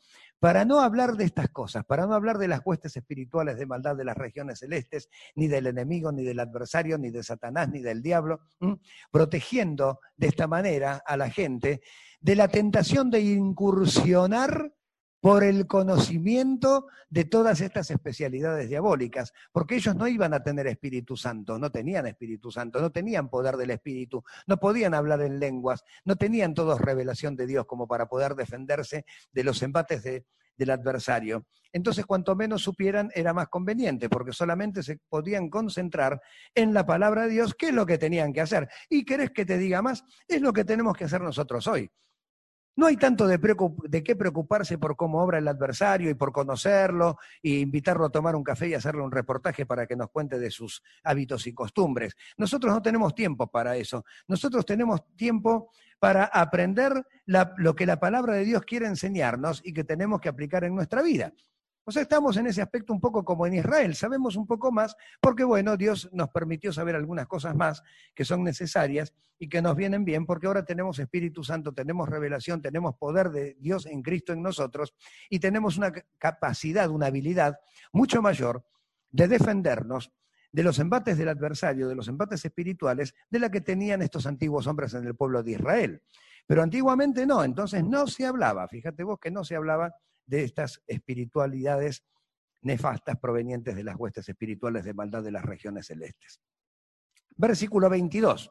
S1: para no hablar de estas cosas, para no hablar de las huestes espirituales de maldad de las regiones celestes, ni del enemigo, ni del adversario, ni de Satanás, ni del diablo, ¿m? protegiendo de esta manera a la gente de la tentación de incursionar por el conocimiento de todas estas especialidades diabólicas, porque ellos no iban a tener Espíritu Santo, no tenían Espíritu Santo, no tenían poder del Espíritu, no podían hablar en lenguas, no tenían todos revelación de Dios como para poder defenderse de los embates de, del adversario. Entonces, cuanto menos supieran, era más conveniente, porque solamente se podían concentrar en la palabra de Dios, que es lo que tenían que hacer. ¿Y querés que te diga más? Es lo que tenemos que hacer nosotros hoy. No hay tanto de, de qué preocuparse por cómo obra el adversario y por conocerlo e invitarlo a tomar un café y hacerle un reportaje para que nos cuente de sus hábitos y costumbres. Nosotros no tenemos tiempo para eso. Nosotros tenemos tiempo para aprender la, lo que la palabra de Dios quiere enseñarnos y que tenemos que aplicar en nuestra vida. O sea, estamos en ese aspecto un poco como en Israel, sabemos un poco más porque, bueno, Dios nos permitió saber algunas cosas más que son necesarias y que nos vienen bien porque ahora tenemos Espíritu Santo, tenemos revelación, tenemos poder de Dios en Cristo en nosotros y tenemos una capacidad, una habilidad mucho mayor de defendernos de los embates del adversario, de los embates espirituales, de la que tenían estos antiguos hombres en el pueblo de Israel. Pero antiguamente no, entonces no se hablaba, fíjate vos que no se hablaba de estas espiritualidades nefastas provenientes de las huestes espirituales de maldad de las regiones celestes. Versículo veintidós.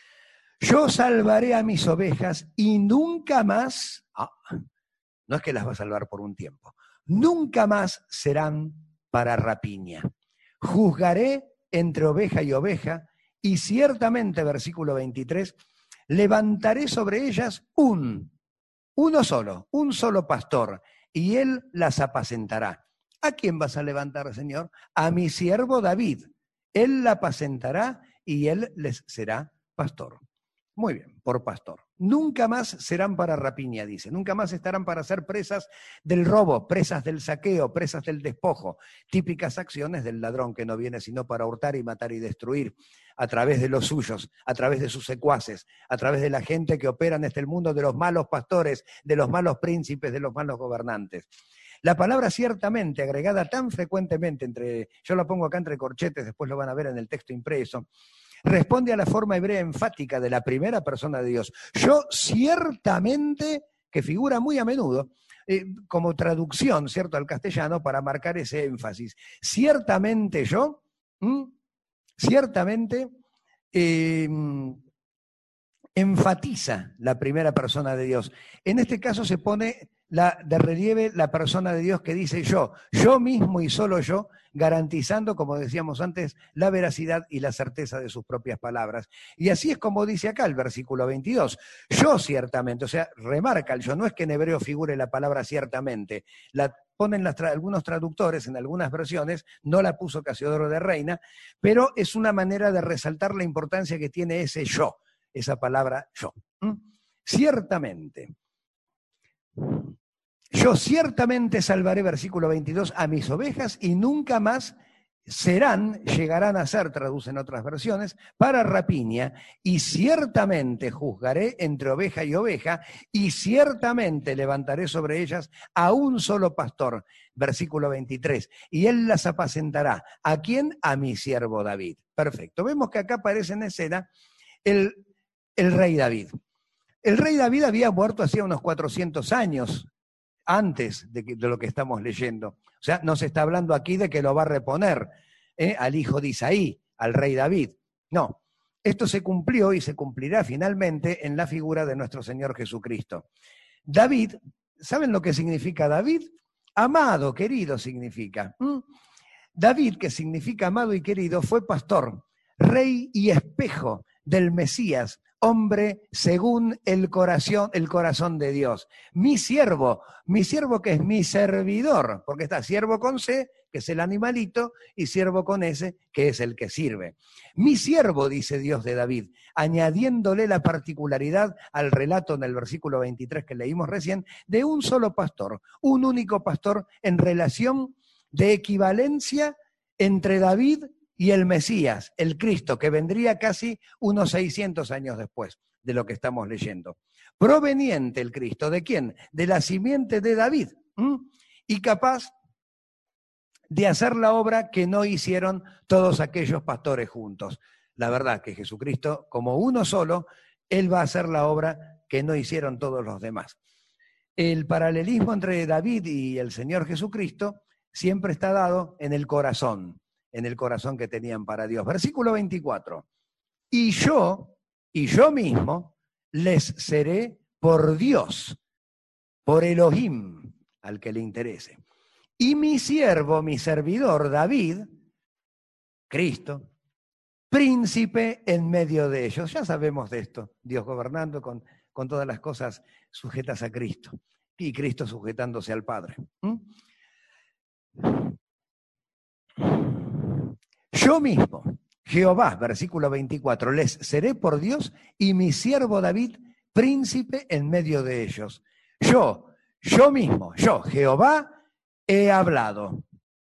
S1: Yo salvaré a mis ovejas y nunca más, ah, no es que las va a salvar por un tiempo, nunca más serán para rapiña. Juzgaré entre oveja y oveja y ciertamente, versículo veintitrés, levantaré sobre ellas un, uno solo, un solo pastor, y él las apacentará. ¿A quién vas a levantar, Señor? A mi siervo David. Él la apacentará y él les será pastor. Muy bien, por pastor. Nunca más serán para rapiña, dice. Nunca más estarán para ser presas del robo, presas del saqueo, presas del despojo. Típicas acciones del ladrón que no viene sino para hurtar y matar y destruir a través de los suyos, a través de sus secuaces, a través de la gente que opera en este mundo, de los malos pastores, de los malos príncipes, de los malos gobernantes. La palabra ciertamente, agregada tan frecuentemente entre, yo la pongo acá entre corchetes, después lo van a ver en el texto impreso, responde a la forma hebrea enfática de la primera persona de Dios. Yo ciertamente, que figura muy a menudo, eh, como traducción, ¿cierto?, al castellano para marcar ese énfasis. Ciertamente yo, ¿m? ciertamente eh, enfatiza la primera persona de Dios. En este caso se pone la, de relieve la persona de Dios que dice yo, yo mismo y solo yo, garantizando, como decíamos antes, la veracidad y la certeza de sus propias palabras. Y así es como dice acá el versículo veintidós, yo ciertamente, o sea, remarca el yo, no es que en hebreo figure la palabra ciertamente, la ponen las tra- algunos traductores en algunas versiones, no la puso Casiodoro de Reina, pero es una manera de resaltar la importancia que tiene ese yo, esa palabra yo. ¿Mm? Ciertamente. Yo ciertamente salvaré, versículo veintidós, a mis ovejas y nunca más serán, llegarán a ser, traducen otras versiones, para rapiña, y ciertamente juzgaré entre oveja y oveja, y ciertamente levantaré sobre ellas a un solo pastor, versículo veintitrés, y él las apacentará. ¿A quién? A mi siervo David. Perfecto. Vemos que acá aparece en escena el, el rey David. El rey David había muerto hacía unos cuatrocientos años, antes de, que, de lo que estamos leyendo. O sea, no se está hablando aquí de que lo va a reponer ¿eh? al hijo de Isaí, al rey David. No, esto se cumplió y se cumplirá finalmente en la figura de nuestro Señor Jesucristo. David, ¿saben lo que significa David? Amado, querido significa. ¿Mm? David, que significa amado y querido, fue pastor, rey y espejo del Mesías, hombre según el corazón, el corazón de Dios. Mi siervo, mi siervo que es mi servidor, porque está siervo con C, que es el animalito, y siervo con S, que es el que sirve. Mi siervo, dice Dios de David, añadiéndole la particularidad al relato en el versículo veintitrés que leímos recién, de un solo pastor, un único pastor en relación de equivalencia entre David y el Mesías, el Cristo, que vendría casi unos seiscientos años después de lo que estamos leyendo. Proveniente el Cristo, ¿de quién? De la simiente de David. ¿Mm? Y capaz de hacer la obra que no hicieron todos aquellos pastores juntos. La verdad que Jesucristo, como uno solo, Él va a hacer la obra que no hicieron todos los demás. El paralelismo entre David y el Señor Jesucristo siempre está dado en el corazón, en el corazón que tenían para Dios. Versículo veinticuatro. Y yo, y yo mismo, les seré por Dios, por Elohim, al que le interese. Y mi siervo, mi servidor David, Cristo, príncipe en medio de ellos. Ya sabemos de esto, Dios gobernando con, con todas las cosas sujetas a Cristo y Cristo sujetándose al Padre. ¿Mm? Yo mismo, Jehová, versículo veinticuatro, les seré por Dios y mi siervo David, príncipe en medio de ellos. Yo, yo mismo, yo, Jehová, he hablado.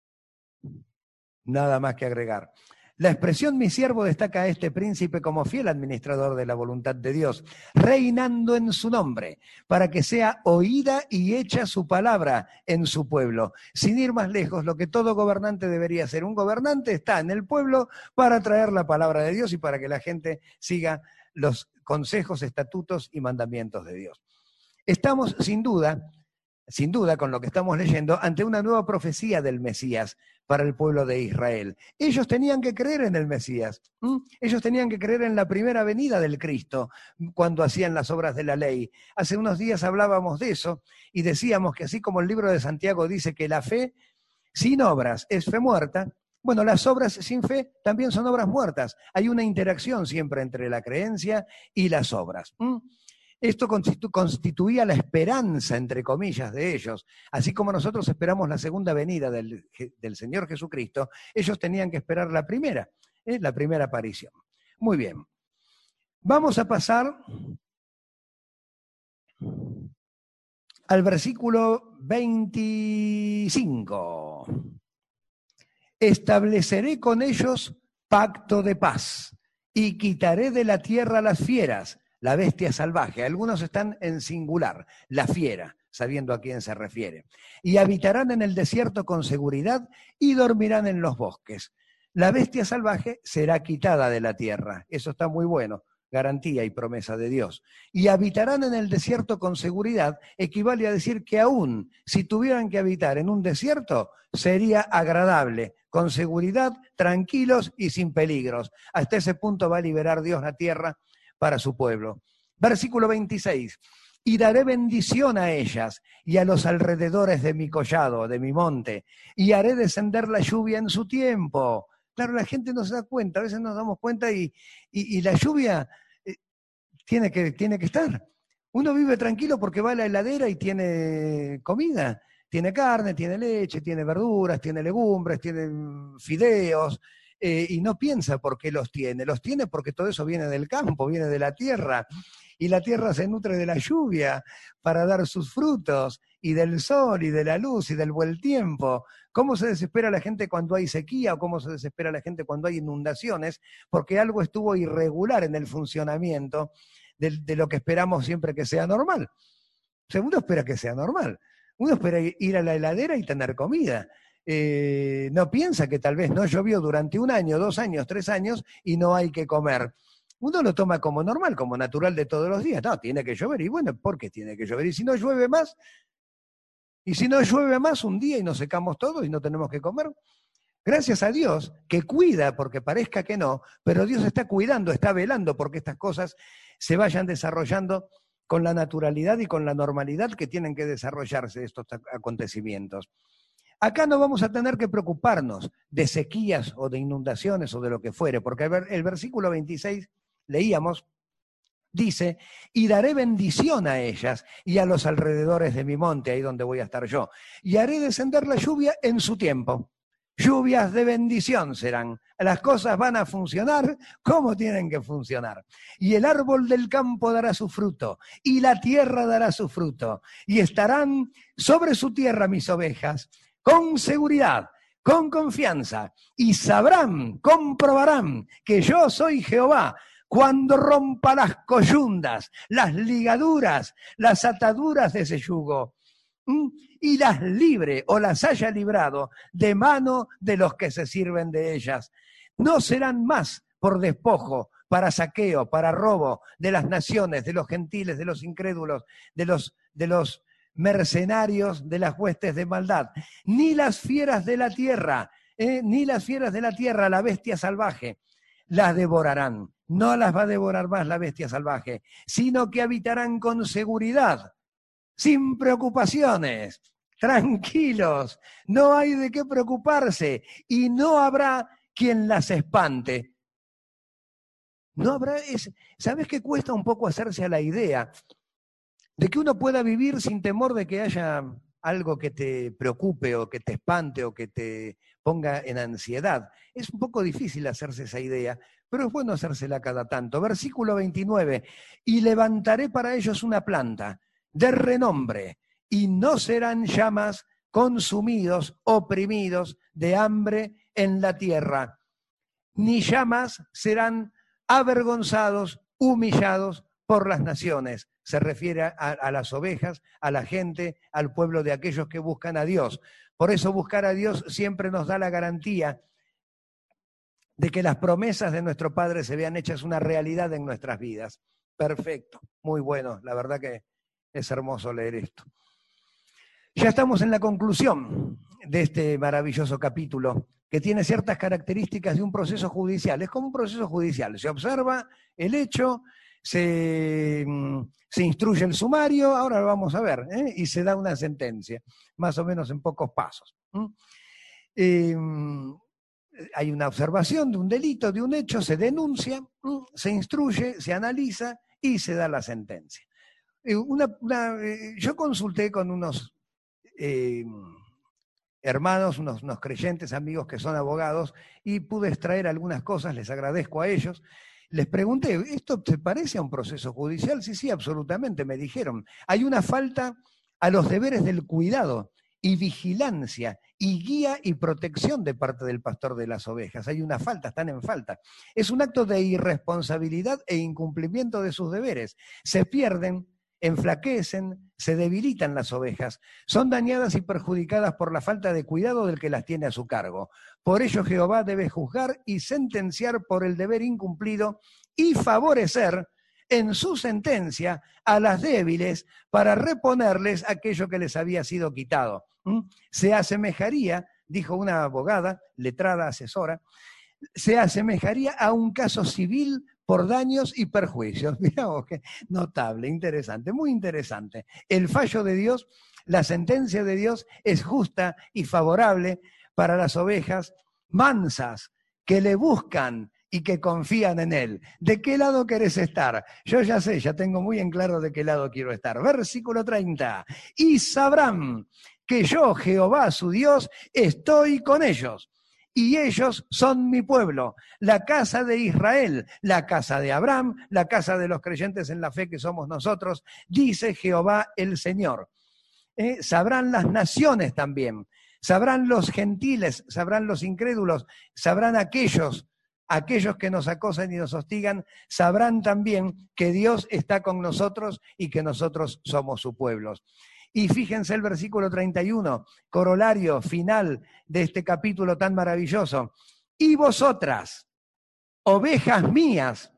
S1: Nada más que agregar. La expresión mi siervo destaca a este príncipe como fiel administrador de la voluntad de Dios, reinando en su nombre, para que sea oída y hecha su palabra en su pueblo. Sin ir más lejos, lo que todo gobernante debería hacer. Un gobernante está en el pueblo para traer la palabra de Dios y para que la gente siga los consejos, estatutos y mandamientos de Dios. Estamos, sin duda, sin duda, con lo que estamos leyendo, ante una nueva profecía del Mesías para el pueblo de Israel. Ellos tenían que creer en el Mesías. ¿Mm? Ellos tenían que creer en la primera venida del Cristo cuando hacían las obras de la ley. Hace unos días hablábamos de eso y decíamos que así como el libro de Santiago dice que la fe sin obras es fe muerta, bueno, las obras sin fe también son obras muertas. Hay una interacción siempre entre la creencia y las obras. ¿Mm? Esto constitu- constituía la esperanza, entre comillas, de ellos. Así como nosotros esperamos la segunda venida del, del Señor Jesucristo, ellos tenían que esperar la primera, ¿eh? la primera aparición. Muy bien. Vamos a pasar al versículo veinticinco. Estableceré con ellos pacto de paz y quitaré de la tierra las fieras, la bestia salvaje. Algunos están en singular, la fiera, sabiendo a quién se refiere. Y habitarán en el desierto con seguridad y dormirán en los bosques. La bestia salvaje será quitada de la tierra. Eso está muy bueno, garantía y promesa de Dios. Y habitarán en el desierto con seguridad equivale a decir que aún si tuvieran que habitar en un desierto, sería agradable, con seguridad, tranquilos y sin peligros. Hasta ese punto va a liberar Dios la tierra para su pueblo. Versículo veintiséis. Y daré bendición a ellas y a los alrededores de mi collado, de mi monte, y haré descender la lluvia en su tiempo. Claro, la gente no se da cuenta, a veces nos damos cuenta y, y, y la lluvia eh, tiene que, tiene que estar. Uno vive tranquilo porque va a la heladera y tiene comida, tiene carne, tiene leche, tiene verduras, tiene legumbres, tiene fideos, Eh, y no piensa por qué los tiene, los tiene porque todo eso viene del campo, viene de la tierra, y la tierra se nutre de la lluvia para dar sus frutos, y del sol, y de la luz, y del buen tiempo. ¿Cómo se desespera la gente cuando hay sequía, o cómo se desespera la gente cuando hay inundaciones? Porque algo estuvo irregular en el funcionamiento de, de lo que esperamos siempre que sea normal. O sea, uno espera que sea normal, uno espera ir a la heladera y tener comida. Eh, no piensa que tal vez no llovió durante un año, dos años, tres años y no hay que comer. Uno lo toma como normal, como natural de todos los días. No, tiene que llover. Y bueno, ¿por qué tiene que llover? Y si no llueve más, y si no llueve más un día y nos secamos todos y no tenemos que comer. Gracias a Dios que cuida, porque parezca que no, pero Dios está cuidando, está velando porque estas cosas se vayan desarrollando con la naturalidad y con la normalidad que tienen que desarrollarse estos acontecimientos. Acá no vamos a tener que preocuparnos de sequías o de inundaciones o de lo que fuere, porque el versículo veintiséis, leíamos, dice, y daré bendición a ellas y a los alrededores de mi monte, ahí donde voy a estar yo, y haré descender la lluvia en su tiempo. Lluvias de bendición serán. Las cosas van a funcionar como tienen que funcionar. Y el árbol del campo dará su fruto, y la tierra dará su fruto, y estarán sobre su tierra mis ovejas, con seguridad, con confianza, y sabrán, comprobarán que yo soy Jehová cuando rompa las coyundas, las ligaduras, las ataduras de ese yugo. ¿m? Y las libre o las haya librado de mano de los que se sirven de ellas. No serán más por despojo, para saqueo, para robo de las naciones, de los gentiles, de los incrédulos, de los, de los mercenarios, de las huestes de maldad, ni las fieras de la tierra, eh, ni las fieras de la tierra, la bestia salvaje, las devorarán. No las va a devorar más la bestia salvaje, sino que habitarán con seguridad, sin preocupaciones, tranquilos, no hay de qué preocuparse y no habrá quien las espante. No habrá, es, ¿sabes qué cuesta un poco hacerse a la idea de que uno pueda vivir sin temor de que haya algo que te preocupe o que te espante o que te ponga en ansiedad? Es un poco difícil hacerse esa idea, pero es bueno hacérsela cada tanto. Versículo veintinueve, y levantaré para ellos una planta de renombre, y no serán llamas consumidos, oprimidos de hambre en la tierra, ni llamas serán avergonzados, humillados por las naciones. Se refiere a, a las ovejas, a la gente, al pueblo de aquellos que buscan a Dios. Por eso buscar a Dios siempre nos da la garantía de que las promesas de nuestro Padre se vean hechas una realidad en nuestras vidas. Perfecto, muy bueno, la verdad que es hermoso leer esto. Ya estamos en la conclusión de este maravilloso capítulo, que tiene ciertas características de un proceso judicial. Es como un proceso judicial. Se observa el hecho, se, se instruye el sumario, ahora lo vamos a ver, ¿eh? Y se da una sentencia, más o menos en pocos pasos. ¿eh? Eh, hay una observación de un delito, de un hecho, se denuncia, ¿eh? Se instruye, se analiza y se da la sentencia. Eh, una, una, eh, yo consulté con unos... Eh, hermanos, unos, unos creyentes, amigos que son abogados, y pude extraer algunas cosas, les agradezco a ellos. Les pregunté, ¿esto te parece a un proceso judicial? Sí, sí, absolutamente, me dijeron. Hay una falta a los deberes del cuidado y vigilancia y guía y protección de parte del pastor de las ovejas. Hay una falta, están en falta. Es un acto de irresponsabilidad e incumplimiento de sus deberes. Se pierden, enflaquecen, se debilitan las ovejas, son dañadas y perjudicadas por la falta de cuidado del que las tiene a su cargo. Por ello Jehová debe juzgar y sentenciar por el deber incumplido y favorecer en su sentencia a las débiles para reponerles aquello que les había sido quitado. ¿Mm? Se asemejaría, dijo una abogada, letrada, asesora, se asemejaría a un caso civil por daños y perjuicios. Mirá vos, qué notable, interesante, muy interesante. El fallo de Dios, la sentencia de Dios es justa y favorable para las ovejas mansas que le buscan y que confían en Él. ¿De qué lado querés estar? Yo ya sé, ya tengo muy en claro de qué lado quiero estar. Versículo treinta. Y sabrán que yo, Jehová, su Dios, estoy con ellos. Y ellos son mi pueblo, la casa de Israel, la casa de Abraham, la casa de los creyentes en la fe que somos nosotros, dice Jehová el Señor. Eh, sabrán las naciones también, sabrán los gentiles, sabrán los incrédulos, sabrán aquellos, aquellos que nos acosan y nos hostigan, sabrán también que Dios está con nosotros y que nosotros somos su pueblo. Y fíjense el versículo treinta y uno, corolario final de este capítulo tan maravilloso. Y vosotras, ovejas mías,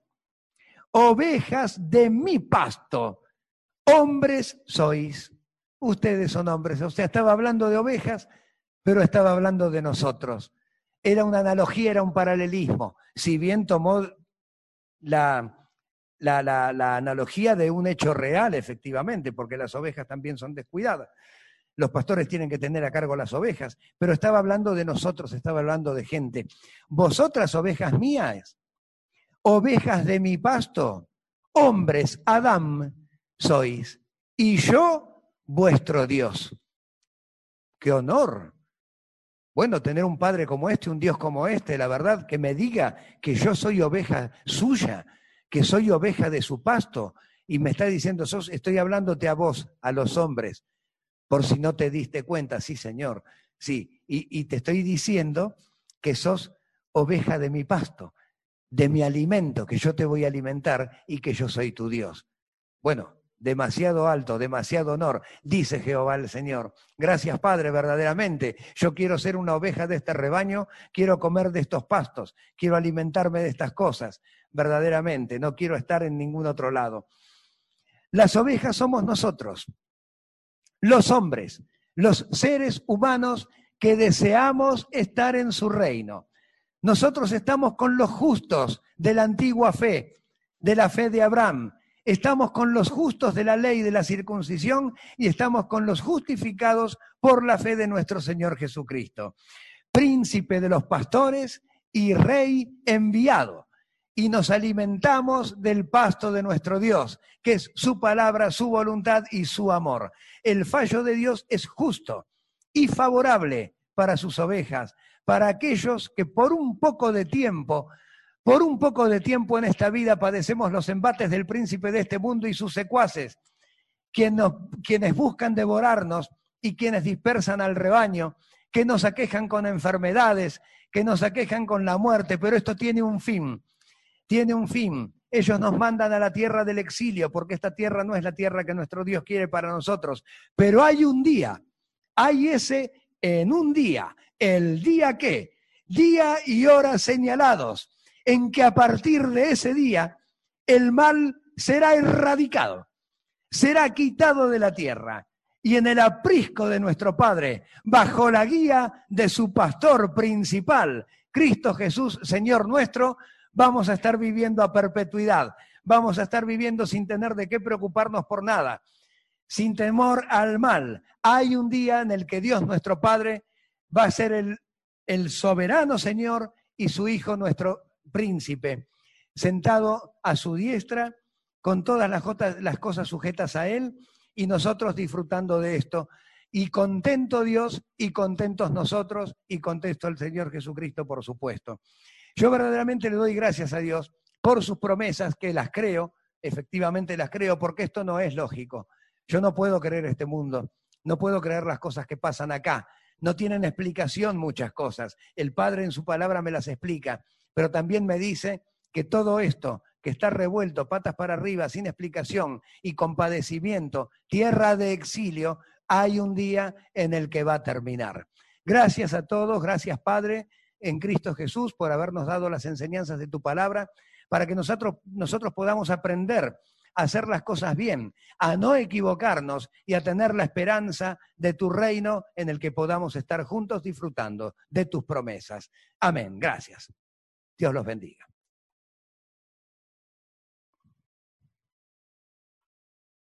S1: ovejas de mi pasto, hombres sois. Ustedes son hombres. O sea, estaba hablando de ovejas, pero estaba hablando de nosotros. Era una analogía, era un paralelismo. Si bien tomó la... La, la, la analogía de un hecho real, efectivamente, porque las ovejas también son descuidadas. Los pastores tienen que tener a cargo las ovejas, pero estaba hablando de nosotros, estaba hablando de gente. Vosotras, ovejas mías, ovejas de mi pasto, hombres, Adán sois, y yo, vuestro Dios. ¡Qué honor! Bueno, tener un padre como este, un Dios como este, la verdad, que me diga que yo soy oveja suya, que soy oveja de su pasto, y me está diciendo, sos, estoy hablándote a vos, a los hombres, por si no te diste cuenta, sí señor, sí, y, y te estoy diciendo que sos oveja de mi pasto, de mi alimento, que yo te voy a alimentar y que yo soy tu Dios. Bueno, demasiado alto, demasiado honor, dice Jehová el Señor. Gracias, Padre, verdaderamente. Yo quiero ser una oveja de este rebaño, quiero comer de estos pastos, quiero alimentarme de estas cosas, verdaderamente. No quiero estar en ningún otro lado. Las ovejas somos nosotros, los hombres, los seres humanos que deseamos estar en su reino. Nosotros estamos con los justos de la antigua fe, de la fe de Abraham. Estamos con los justos de la ley de la circuncisión y estamos con los justificados por la fe de nuestro Señor Jesucristo. Príncipe de los pastores y rey enviado. Y nos alimentamos del pasto de nuestro Dios, que es su palabra, su voluntad y su amor. El fallo de Dios es justo y favorable para sus ovejas, para aquellos que por un poco de tiempo, por un poco de tiempo en esta vida padecemos los embates del príncipe de este mundo y sus secuaces, quienes, nos, quienes buscan devorarnos y quienes dispersan al rebaño, que nos aquejan con enfermedades, que nos aquejan con la muerte, pero esto tiene un fin. Tiene un fin. Ellos nos mandan a la tierra del exilio, porque esta tierra no es la tierra que nuestro Dios quiere para nosotros. Pero hay un día, hay ese en un día, el día que, día y hora señalados, en que a partir de ese día el mal será erradicado, será quitado de la tierra. Y en el aprisco de nuestro Padre, bajo la guía de su pastor principal, Cristo Jesús, Señor nuestro, vamos a estar viviendo a perpetuidad, vamos a estar viviendo sin tener de qué preocuparnos por nada, sin temor al mal. Hay un día en el que Dios nuestro Padre va a ser el, el soberano Señor y su Hijo nuestro príncipe, sentado a su diestra con todas las, las cosas sujetas a Él y nosotros disfrutando de esto. Y contento Dios y contentos nosotros y contento el Señor Jesucristo, por supuesto. Yo verdaderamente le doy gracias a Dios por sus promesas, que las creo, efectivamente las creo, porque esto no es lógico. Yo no puedo creer este mundo, no puedo creer las cosas que pasan acá. No tienen explicación muchas cosas. El Padre en su palabra me las explica, pero también me dice que todo esto que está revuelto, patas para arriba, sin explicación y con padecimiento, tierra de exilio, hay un día en el que va a terminar. Gracias a todos, gracias Padre, en Cristo Jesús, por habernos dado las enseñanzas de tu palabra, para que nosotros, nosotros podamos aprender a hacer las cosas bien, a no equivocarnos y a tener la esperanza de tu reino en el que podamos estar juntos disfrutando de tus promesas. Amén. Gracias. Dios los bendiga.